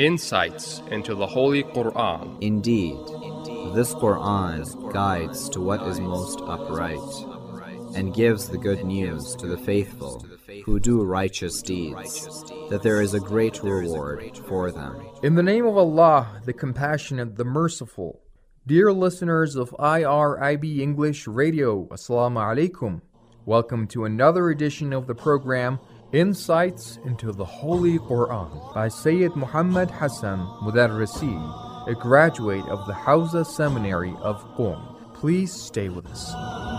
Insights into the Holy Quran. Indeed, this Quran guides to what is most upright, and gives the good news to the faithful who do righteous deeds, that there is a great reward for them. In the name of Allah, the Compassionate, the Merciful. Dear listeners of IRIB English Radio, Assalamu alaikum. Welcome to another edition of the program, Insights into the Holy Quran, by Sayyid Muhammad Hassan Mudarrisi, a graduate of the Hawza Seminary of Qom. Please stay with us.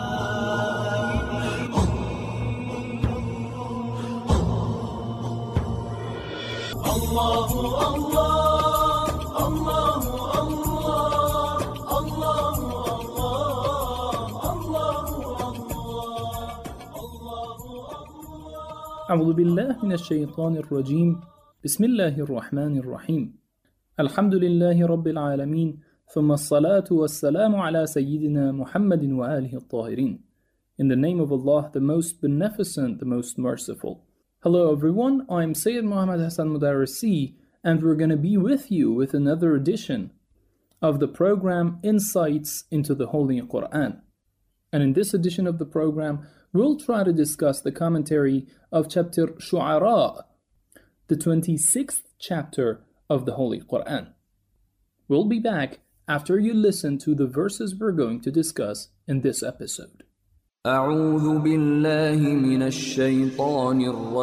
أعوذ بالله من الشيطان الرجيم بسم الله الرحمن الرحيم الحمد لله رب العالمين ثم الصلاة والسلام على سيدنا محمد وآله الطاهرين. In the name of Allah, the most beneficent, the most merciful. Hello everyone, I'm Sayyid Muhammad Hassan Mudarrisi, and we're going to be with you with another edition of the program Insights into the Holy Quran. And in this edition of the program, we'll try to discuss the commentary of chapter Shu'ara, the 26th chapter of the Holy Quran. We'll be back after you listen to the verses we're going to discuss in this episode. أعوذ بالله من الشيطان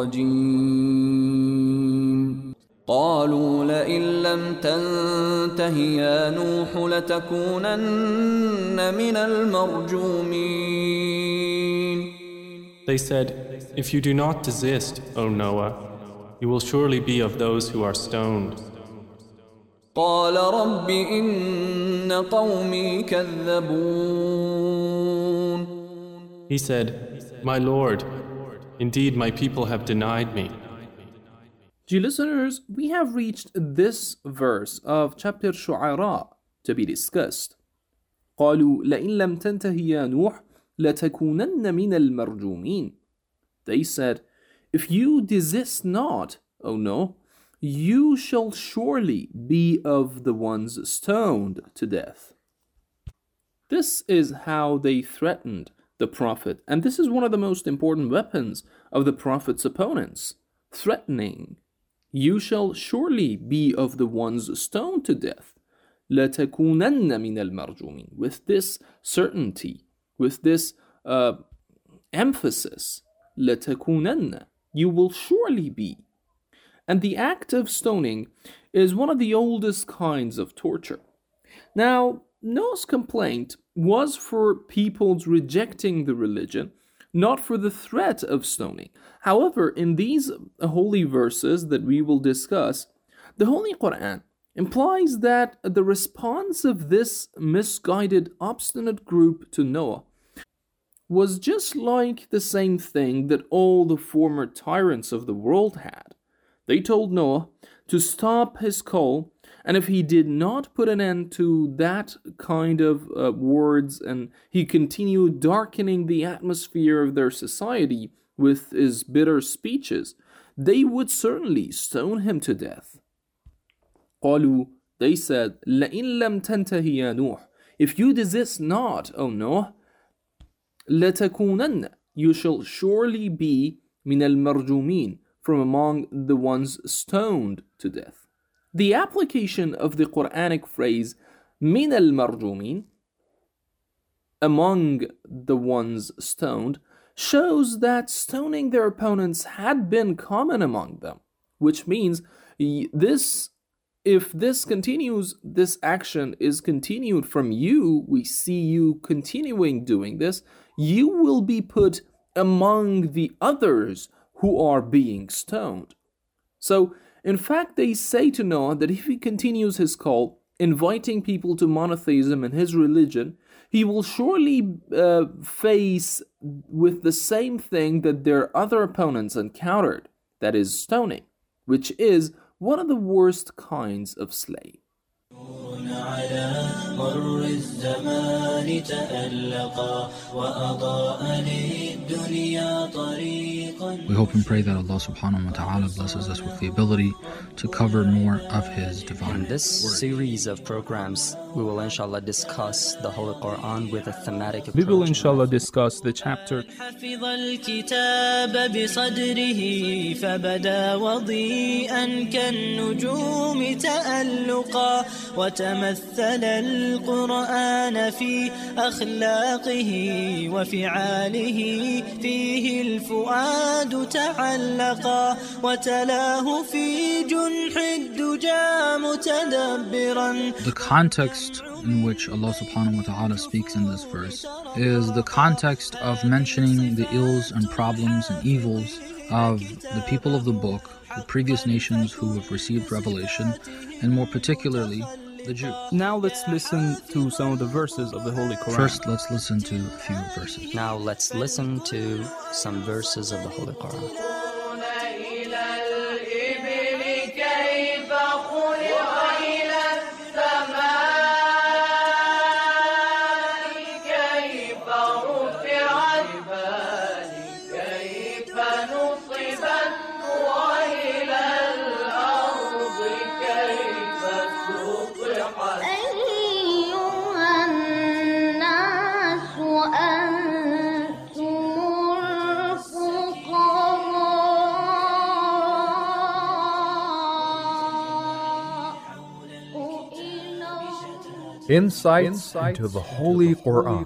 الرجيم قالوا لئن لم تنته يا نوح لتكونن من المرجومين. They said, "If you do not desist, O Noah, you will surely be of those who are stoned." قال رب إن قومي كذبون. He said, "My Lord, indeed my people have denied me." Dear listeners, we have reached this verse of chapter Shu'ara to be discussed. قالوا لئن لم تنته يا نوح لتكونن من المرجومين. They said, if you desist not, O Noah, you shall surely be of the ones stoned to death. This is how they threatened the Prophet, and this is one of the most important weapons of the Prophet's opponents, threatening. You shall surely be of the ones stoned to death. لَتَكُونَنَّ مِنَ الْمَرْجُومِينَ. With this certainty, with this emphasis, لَتَكُونَنَّ, you will surely be. And the act of stoning is one of the oldest kinds of torture. Now, Noah's complaint was for people's rejecting the religion, not for the threat of stoning. However, in these holy verses that we will discuss, the Holy Quran implies that the response of this misguided, obstinate group to Noah was just like the same thing that all the former tyrants of the world had. They told Noah to stop his call, and if he did not put an end to that kind of words, and he continued darkening the atmosphere of their society with his bitter speeches, they would certainly stone him to death. قالوا, they said, لئن لم تنته يا نوح, if you desist not, O Noah, لتكونن, you shall surely be من المرجومين, from among the ones stoned to death. The application of the Quranic phrase من المرجومين, among the ones stoned, shows that stoning their opponents had been common among them, which means if this continues, this action is continued from you, we see you continuing doing this, you will be put among the others who are being stoned. So, in fact, they say to Noah that if he continues his call, inviting people to monotheism and his religion, he will surely face with the same thing that their other opponents encountered, that is stoning, which is one of the worst kinds of slave. على مر الزمان تألقا وأضاء للدنيا طريقا We hope and pray that Allah subhanahu wa ta'ala blesses us with the ability to cover more of His divine In this series of programs, we will inshallah discuss the Holy Quran with a thematic approach. We will inshallah discuss the chapter حفظ الكتاب بصدره فبدا وضيئا كالنجوم تألقا وتمثل القرآن في أخلاقه وفعاله فيه الفؤاد تعلقا وتلاه في جنح الدجى متدبرا. The context in which Allah subhanahu wa ta'ala speaks in this verse is the context of mentioning the ills and problems and evils of the people of the book, the previous nations who have received revelation, and more particularly the Jews. Now let's listen to some of the verses of the Holy Quran. First, let's listen to a few verses. Now let's listen to some verses of the Holy Quran. Insights into the Holy Quran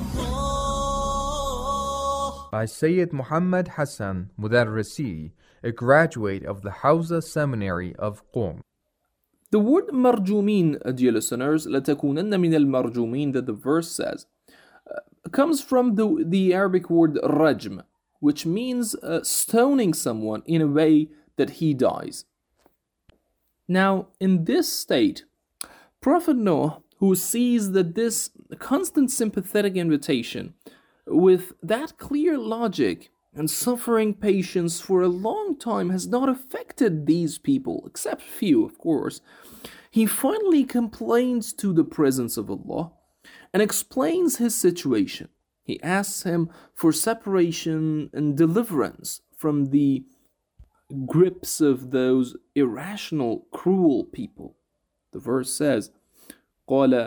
by Sayyid Muhammad Hassan Mudarrisi, a graduate of the Hawza Seminary of Qom. The word marjumin, dear listeners, لَتَكُونَنَّ مِنَ الْمَرْجُومِينَ that the verse says, comes from the Arabic word rajm, which means stoning someone in a way that he dies. Now, in this state, Prophet Noah, who sees that this constant sympathetic invitation with that clear logic and suffering patience for a long time has not affected these people, except few, of course, he finally complains to the presence of Allah and explains his situation. He asks him for separation and deliverance from the grips of those irrational, cruel people. The verse says, قال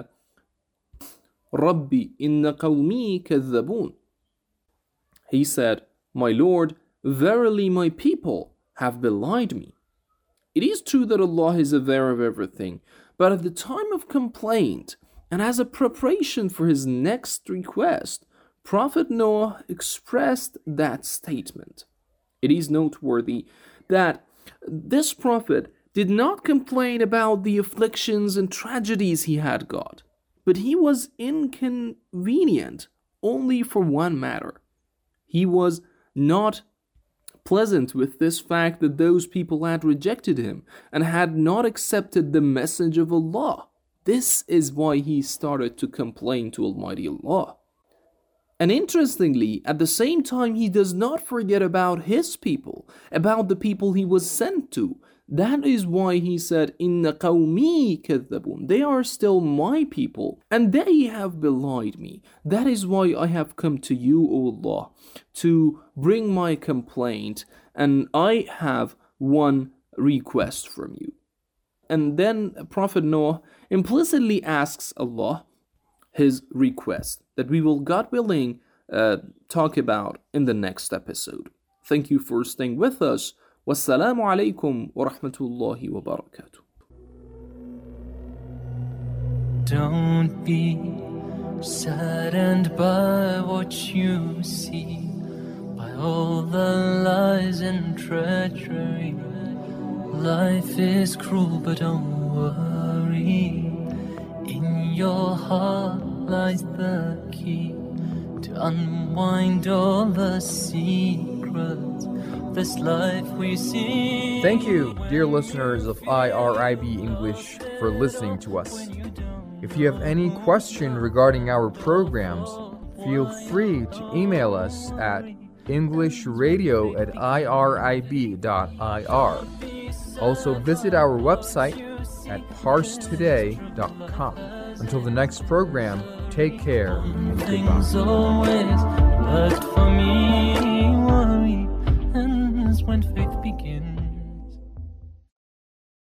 ربي إن قومي كذبون. He said, My Lord, verily my people have belied me. It is true that Allah is aware of everything, but at the time of complaint and as a preparation for his next request, Prophet Noah expressed that statement. It is noteworthy that this prophet did not complain about the afflictions and tragedies he had got, but he was inconvenient only for one matter. He was not pleasant with this fact that those people had rejected him and had not accepted the message of Allah. This is why he started to complain to Almighty Allah. And interestingly, at the same time, he does not forget about his people, about the people he was sent to. That is why he said, Inna qawmi kadhabun. They are still my people, and they have belied me. That is why I have come to you, O Allah, to bring my complaint, and I have one request from you. And then Prophet Noah implicitly asks Allah his request that we will, God willing, talk about in the next episode. Thank you for staying with us. Wassalamu alaikum wa rahmatullahi wa barakatuh. Don't be saddened by what you see, by all the lies and treachery. Life is cruel, but don't worry. In your heart lies the key to unwind all the secrets of this life we see. Thank you, dear listeners of IRIB English, for listening to us. If you have any question regarding our programs, feel free to email us at englishradio@irib.ir. Also visit our website at parstoday.com. Until the next program, take care and goodbye. Things always worked for me.